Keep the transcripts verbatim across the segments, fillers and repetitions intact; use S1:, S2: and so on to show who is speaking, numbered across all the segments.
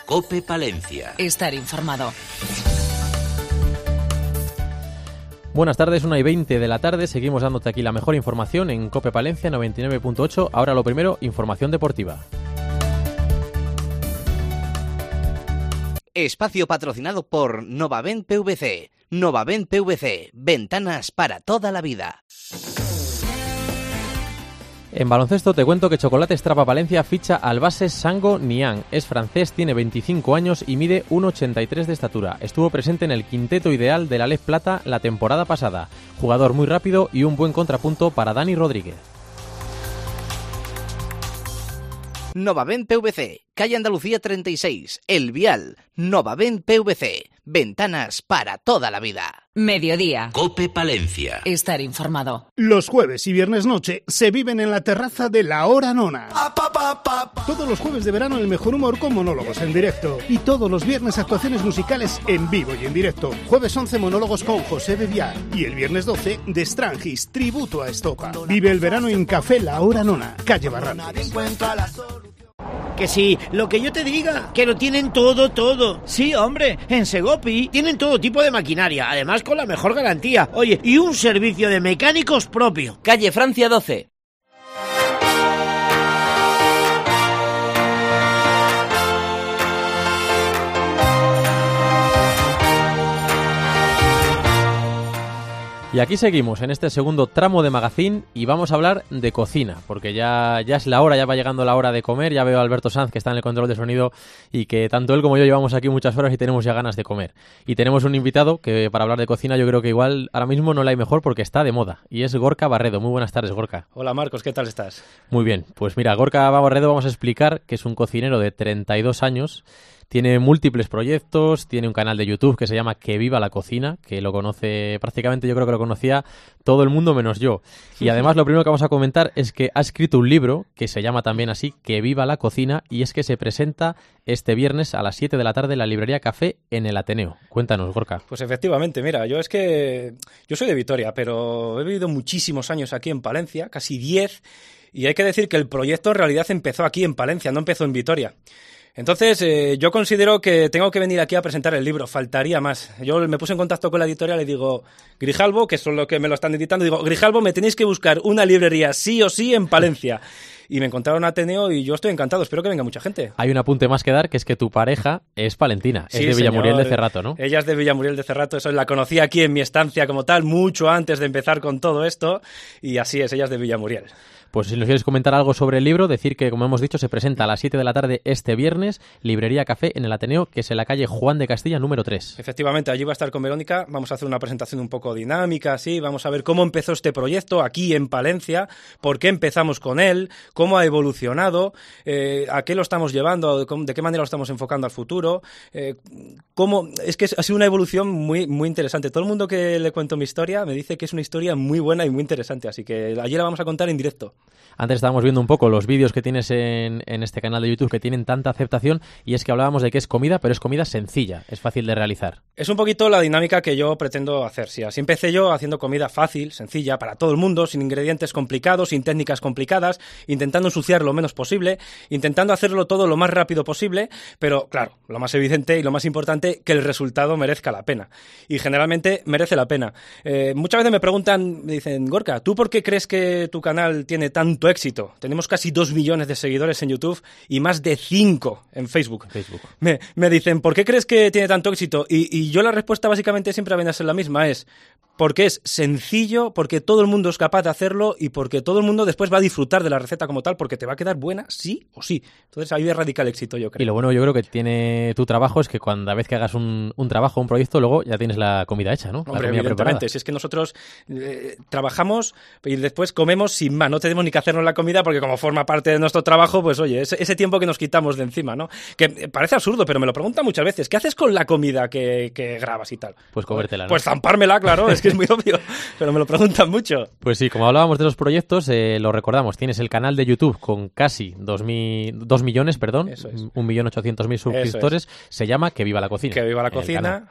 S1: COPE Palencia.
S2: Estar informado.
S3: Buenas tardes, una y veinte de la tarde. Seguimos dándote aquí la mejor información en COPE Palencia noventa y nueve punto ocho. Ahora lo primero, información deportiva.
S4: Espacio patrocinado por Novavent P V C. Novavent P V C. Ventanas para toda la vida.
S3: En baloncesto te cuento que Chocolate Strapa Palencia ficha al base Sango Niang. Es francés, tiene veinticinco años y mide uno ochenta y tres de estatura. Estuvo presente en el quinteto ideal de la Lez Plata la temporada pasada. Jugador muy rápido y un buen contrapunto para Dani Rodríguez.
S4: Novavent P V C, calle Andalucía treinta y seis, El Vial. Novavent P V C, ventanas para toda la vida.
S2: Mediodía.
S1: COPE Palencia.
S2: Estar informado.
S5: Los jueves y viernes noche se viven en la terraza de La Hora Nona. Todos los jueves de verano el mejor humor con monólogos en directo. Y todos los viernes actuaciones musicales en vivo y en directo. Jueves once monólogos con José Bebiar. Y el viernes doce de Strangis, tributo a Estopa. Vive el verano en Café La Hora Nona, calle Barrantes.
S6: Que sí, lo que yo te diga, que lo tienen todo, todo. Sí, hombre, en Segopi tienen todo tipo de maquinaria, además con la mejor garantía. Oye, y un servicio de mecánicos propio.
S4: Calle Francia doce.
S3: Y aquí seguimos en este segundo tramo de Magazine y vamos a hablar de cocina, porque ya, ya es la hora, ya va llegando la hora de comer. Ya veo a Alberto Sanz, que está en el control de sonido, y que tanto él como yo llevamos aquí muchas horas y tenemos ya ganas de comer. Y tenemos un invitado que para hablar de cocina yo creo que igual ahora mismo no la hay mejor porque está de moda, y es Gorka Barredo. Muy buenas tardes, Gorka.
S7: Hola Marcos, ¿qué tal estás?
S3: Muy bien, pues mira, Gorka Barredo vamos a explicar que es un cocinero de treinta y dos años. Tiene múltiples proyectos, tiene un canal de YouTube que se llama Que Viva la Cocina, que lo conoce prácticamente, yo creo que lo conocía todo el mundo menos yo. Y además lo primero que vamos a comentar es que ha escrito un libro que se llama también así, Que Viva la Cocina, y es que se presenta este viernes a las siete de la tarde en la librería Café en el Ateneo. Cuéntanos, Gorka.
S7: Pues efectivamente, mira, yo es que yo soy de Vitoria, pero he vivido muchísimos años aquí en Palencia, casi diez, y hay que decir que el proyecto en realidad empezó aquí en Palencia, no empezó en Vitoria. Entonces, eh, yo considero que tengo que venir aquí a presentar el libro, faltaría más. Yo me puse en contacto con la editorial y digo, Grijalbo, que son los que me lo están editando, digo, Grijalbo, me tenéis que buscar una librería sí o sí en Palencia. Y me encontraron a Ateneo y yo estoy encantado, espero que venga mucha gente.
S3: Hay un apunte más que dar, que es que tu pareja es palentina,
S7: sí,
S3: es de Villamuriel
S7: señor.
S3: de Cerrato, ¿no?
S7: Ella es de Villamuriel de Cerrato, eso la conocí aquí en mi estancia como tal, mucho antes de empezar con todo esto, y así es, ella es de Villamuriel.
S3: Pues si nos quieres comentar algo sobre el libro, decir que, como hemos dicho, se presenta a las siete de la tarde este viernes, librería Café en el Ateneo, que es en la calle Juan de Castilla número tres.
S7: Efectivamente, allí va a estar con Verónica, vamos a hacer una presentación un poco dinámica, así, vamos a ver cómo empezó este proyecto aquí en Palencia, por qué empezamos con él, cómo ha evolucionado, eh, a qué lo estamos llevando, de qué manera lo estamos enfocando al futuro, eh, cómo, es que ha sido una evolución muy, muy interesante. Todo el mundo que le cuento mi historia me dice que es una historia muy buena y muy interesante, así que allí la vamos a contar en directo.
S3: Antes estábamos viendo un poco los vídeos que tienes en, en este canal de YouTube que tienen tanta aceptación, y es que hablábamos de que es comida, pero es comida sencilla, es fácil de realizar.
S7: Es un poquito la dinámica que yo pretendo hacer. Sí, así empecé yo haciendo comida fácil, sencilla, para todo el mundo, sin ingredientes complicados, sin técnicas complicadas, intentando ensuciar lo menos posible, intentando hacerlo todo lo más rápido posible, pero claro, lo más evidente y lo más importante, que el resultado merezca la pena. Y generalmente merece la pena. Eh, muchas veces me preguntan, me dicen, Gorka, ¿tú por qué crees que tu canal tiene tanto éxito? Tenemos casi dos millones de seguidores en YouTube y más de cinco en Facebook.
S3: Facebook.
S7: Me, me dicen, ¿por qué crees que tiene tanto éxito? Y, y yo la respuesta básicamente siempre viene a ser la misma, es porque es sencillo, porque todo el mundo es capaz de hacerlo y porque todo el mundo después va a disfrutar de la receta como tal, porque te va a quedar buena sí o sí. Entonces ahí radica el éxito, yo creo.
S3: Y lo bueno, yo creo que tiene tu trabajo es que cuando vez que hagas un, un trabajo, un proyecto, luego ya tienes la comida hecha, ¿no?
S7: Hombre,
S3: la comida
S7: evidentemente,
S3: preparada.
S7: si es que nosotros eh, trabajamos y después comemos sin más, no tenemos ni que hacernos la comida porque como forma parte de nuestro trabajo, pues oye, ese, ese tiempo que nos quitamos de encima, ¿no? Que parece absurdo, pero me lo preguntan muchas veces, ¿qué haces con la comida que, que grabas y tal?
S3: Pues comértela, ¿no?
S7: Pues zampármela, claro, es que es muy obvio, pero me lo preguntan mucho.
S3: Pues sí, como hablábamos de los proyectos, eh, lo recordamos, tienes el canal de YouTube con casi dos, mil, dos millones, perdón,
S7: Eso es.
S3: un millón ochocientos mil suscriptores,
S7: es.
S3: se llama Que Viva la Cocina.
S7: Que Viva la Cocina.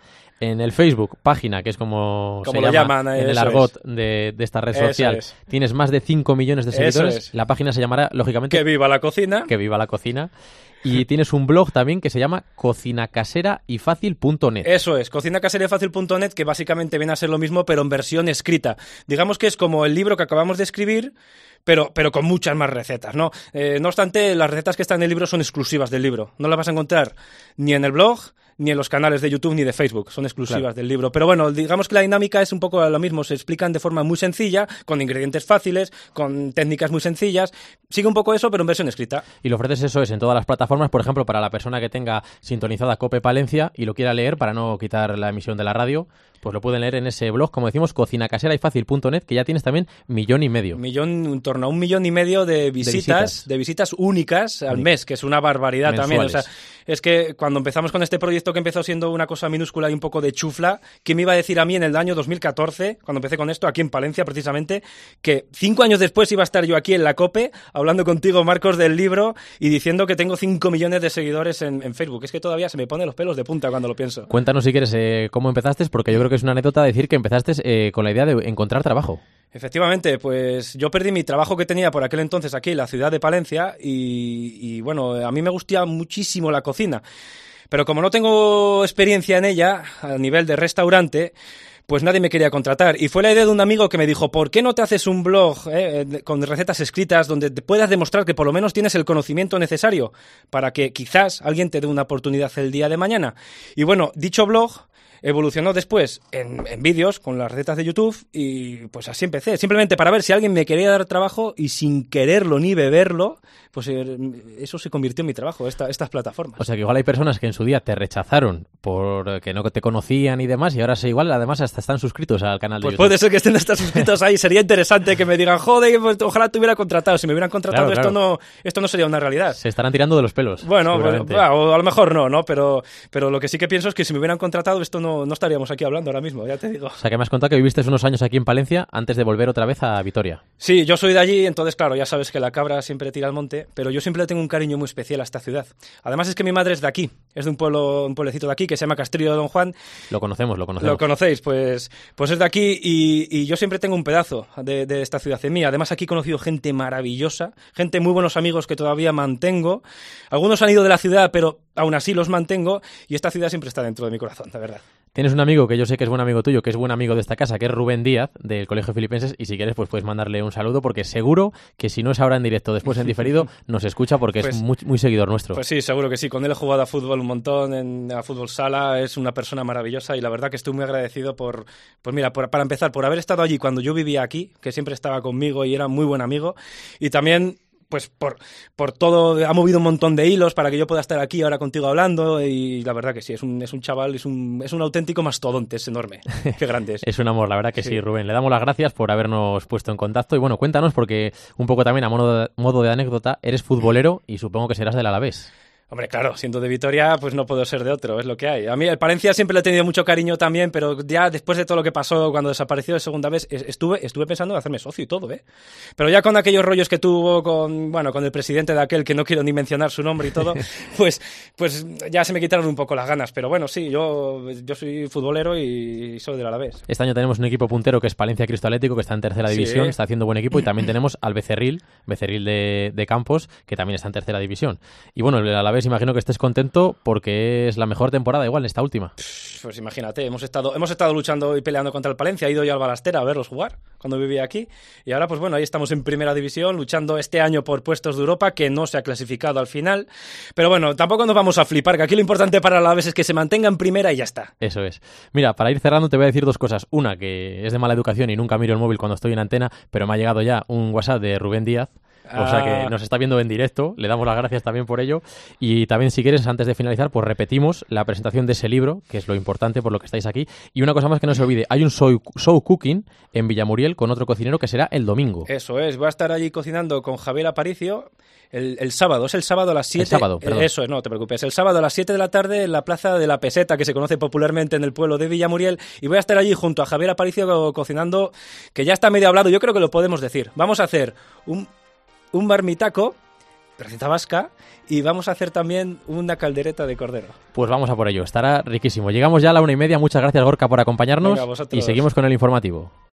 S3: En el Facebook, página, que es como,
S7: Como
S3: se
S7: lo
S3: llama
S7: llaman,
S3: en el
S7: eso
S3: argot
S7: es.
S3: de, de esta red
S7: Eso
S3: social,
S7: es.
S3: tienes más de cinco millones de
S7: Eso
S3: seguidores.
S7: es.
S3: La página se llamará, lógicamente,
S7: Que viva la cocina.
S3: Que viva la cocina. Y tienes un blog también que se llama cocina casera y fácil punto net.
S7: Eso es, cocina casera y fácil punto net, que básicamente viene a ser lo mismo, pero en versión escrita. Digamos que es como el libro que acabamos de escribir, pero, pero con muchas más recetas, ¿no? Eh, no obstante, las recetas que están en el libro son exclusivas del libro. No las vas a encontrar ni en el blog, ni en los canales de YouTube, ni de Facebook. Son exclusivas claro. del libro. Pero bueno, digamos que la dinámica es un poco lo mismo. Se explican de forma muy sencilla, con ingredientes fáciles, con técnicas muy sencillas. Sigue un poco eso, pero en versión escrita.
S3: Y lo ofreces, eso es, en todas las plataformas. Por ejemplo, para la persona que tenga sintonizada COPE Palencia y lo quiera leer para no quitar la emisión de la radio, pues lo pueden leer en ese blog, como decimos, cocina casera y fácil punto net, que ya tienes también millón y medio.
S7: Millón, en torno a un millón y medio de visitas, de visitas, de visitas únicas al mes, que es una barbaridad
S3: mensuales.
S7: También. O sea, es que cuando empezamos con este proyecto, que empezó siendo una cosa minúscula y un poco de chufla, ¿quién me iba a decir a mí en el año dos mil catorce, cuando empecé con esto, aquí en Palencia precisamente, que cinco años después iba a estar yo aquí en la COPE, hablando contigo, Marcos, del libro, y diciendo que tengo cinco millones de seguidores en, en Facebook? Es que todavía se me ponen los pelos de punta cuando lo pienso.
S3: Cuéntanos, si quieres, eh, cómo empezaste, porque yo creo que es una anécdota decir que empezaste eh, con la idea de encontrar trabajo.
S7: Efectivamente, pues yo perdí mi trabajo que tenía por aquel entonces aquí en la ciudad de Palencia y, y bueno, a mí me gustaba muchísimo la cocina, pero como no tengo experiencia en ella a nivel de restaurante, pues nadie me quería contratar. Y fue la idea de un amigo que me dijo, ¿por qué no te haces un blog eh, con recetas escritas donde te puedas demostrar que por lo menos tienes el conocimiento necesario para que quizás alguien te dé una oportunidad el día de mañana? Y bueno, dicho blog evolucionó después en, en vídeos con las recetas de YouTube y pues así empecé, simplemente para ver si alguien me quería dar trabajo y sin quererlo ni beberlo, pues eso se convirtió en mi trabajo, esta, estas plataformas.
S3: O sea que igual hay personas que en su día te rechazaron porque no te conocían y demás, y ahora sí, igual además hasta están suscritos al canal de
S7: pues
S3: YouTube.
S7: Pues puede ser que estén hasta suscritos ahí, sería interesante que me digan, joder, pues, ojalá te hubiera contratado, si me hubieran contratado
S3: claro,
S7: esto,
S3: claro.
S7: No, esto no sería una realidad.
S3: Se estarán tirando de los pelos.
S7: Bueno, bueno, o a lo mejor no, ¿no? Pero, pero lo que sí que pienso es que si me hubieran contratado esto no, no estaríamos aquí hablando ahora mismo, ya te digo.
S3: O sea que me has contado que viviste unos años aquí en Palencia antes de volver otra vez a Vitoria.
S7: Sí, yo soy de allí, entonces claro, ya sabes que la cabra siempre tira al monte, pero yo siempre tengo un cariño muy especial a esta ciudad. Además es que mi madre es de aquí, es de un pueblo, un pueblecito de aquí que se llama Castrillo de Don Juan.
S3: Lo conocemos, lo conocemos.
S7: Lo conocéis, pues, pues es de aquí y, y yo siempre tengo un pedazo de, de esta ciudad en mí. Además aquí he conocido gente maravillosa, gente muy buenos amigos que todavía mantengo. Algunos han ido de la ciudad, pero aún así los mantengo y esta ciudad siempre está dentro de mi corazón, de verdad.
S3: Tienes un amigo que yo sé que es buen amigo tuyo, que es buen amigo de esta casa, que es Rubén Díaz, del Colegio Filipenses, y si quieres pues puedes mandarle un saludo, porque seguro que si no es ahora en directo, después en diferido, nos escucha porque pues, es muy, muy seguidor nuestro.
S7: Pues sí, seguro que sí. Con él he jugado a fútbol un montón, en a fútbol sala, es una persona maravillosa y la verdad que estoy muy agradecido por, pues mira, por, para empezar, por haber estado allí cuando yo vivía aquí, que siempre estaba conmigo y era muy buen amigo, y también pues por, por todo, ha movido un montón de hilos para que yo pueda estar aquí ahora contigo hablando y la verdad que sí, es un, es un chaval, es un, es un auténtico mastodonte, es enorme, qué grande es.
S3: Es un amor, la verdad que sí. sí, Rubén. Le damos las gracias por habernos puesto en contacto y bueno, cuéntanos porque un poco también a modo de, modo de anécdota, eres futbolero y supongo que serás del Alavés.
S7: Hombre, claro, siendo de Vitoria, pues no puedo ser de otro, es lo que hay. A mí el Palencia siempre le he tenido mucho cariño también, pero ya después de todo lo que pasó cuando desapareció de segunda vez, estuve, estuve pensando en hacerme socio y todo, ¿eh? Pero ya con aquellos rollos que tuvo con, bueno, con el presidente de aquel, que no quiero ni mencionar su nombre y todo, pues, pues ya se me quitaron un poco las ganas. Pero bueno, sí, yo, yo soy futbolero y soy del Alavés.
S3: Este año tenemos un equipo puntero que es Palencia Cristo Atlético, que está en tercera división, sí. Está haciendo buen equipo, y también tenemos al Becerril, Becerril de, de Campos, que también está en tercera división. Y bueno, el Alavés imagino que estés contento porque es la mejor temporada igual esta última.
S7: Pues imagínate, hemos estado hemos estado luchando y peleando contra el Palencia, he ido yo al Balastera a verlos jugar cuando vivía aquí y ahora pues bueno, ahí estamos en primera división luchando este año por puestos de Europa, que no se ha clasificado al final, pero bueno, tampoco nos vamos a flipar, que aquí lo importante para la vez es que se mantenga en primera y ya está.
S3: Eso es. Mira, para ir cerrando te voy a decir dos cosas. Una, que es de mala educación y nunca miro el móvil cuando estoy en antena, pero me ha llegado ya un WhatsApp de Rubén Díaz. O sea que nos está viendo en directo, le damos las gracias también por ello. Y también, si quieres, antes de finalizar, pues repetimos la presentación de ese libro, que es lo importante por lo que estáis aquí. Y una cosa más que no se olvide, hay un show, show cooking en Villamuriel con otro cocinero que será el domingo.
S7: Eso es, voy a estar allí cocinando con Javier Aparicio el, el sábado, es el sábado a las siete.
S3: El sábado, perdón.
S7: Eso es, no te preocupes, el sábado a las siete de la tarde en la Plaza de la Peseta, que se conoce popularmente en el pueblo de Villamuriel, y voy a estar allí junto a Javier Aparicio cocinando, que ya está medio hablado, yo creo que lo podemos decir. Vamos a hacer un... un marmitaco receta vasca, y vamos a hacer también una caldereta de cordero.
S3: Pues vamos a por ello, estará riquísimo. Llegamos ya a la una y media, muchas gracias Gorka por acompañarnos.
S7: Venga, vosotros.
S3: Y seguimos con el informativo.